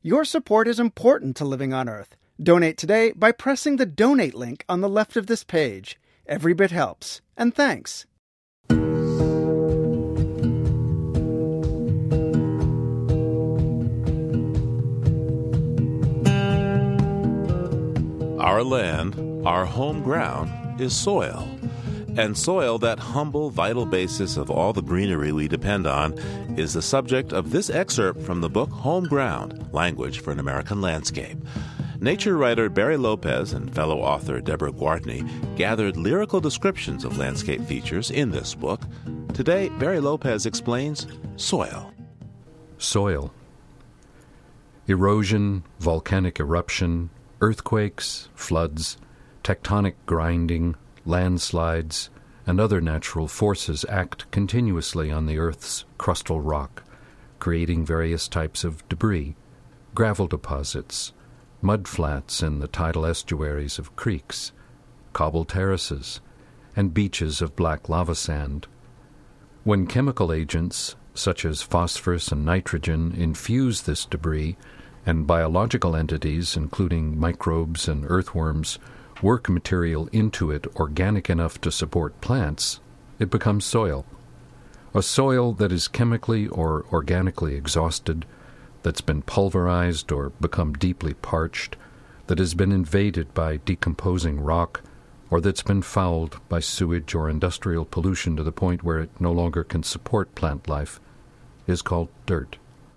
Your support is important to Living on Earth. Donate today by pressing the donate link on the left of this page. Every bit helps. And thanks. Our land, our home ground, is soil. And soil, that humble, vital basis of all the greenery we depend on, is the subject of this excerpt from the book Home Ground, Language for an American Landscape. Nature writer Barry Lopez and fellow author Deborah Gwartney gathered lyrical descriptions of landscape features in this book. Today, Barry Lopez explains soil. Soil. Erosion, volcanic eruption, earthquakes, floods, tectonic grinding, landslides, and other natural forces act continuously on the Earth's crustal rock, creating various types of debris, gravel deposits, mud flats in the tidal estuaries of creeks, cobble terraces, and beaches of black lava sand. When chemical agents, such as phosphorus and nitrogen, infuse this debris, and biological entities, including microbes and earthworms, work material into it organic enough to support plants, it becomes soil. A soil that is chemically or organically exhausted, that's been pulverized or become deeply parched, that has been invaded by decomposing rock, or that's been fouled by sewage or industrial pollution to the point where it no longer can support plant life, is called dirt.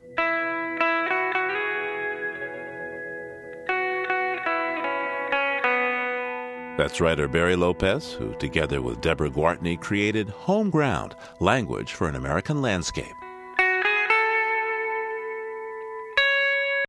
That's writer Barry Lopez, who, together with Deborah Gwartney, created Home Ground, Language for an American Landscape.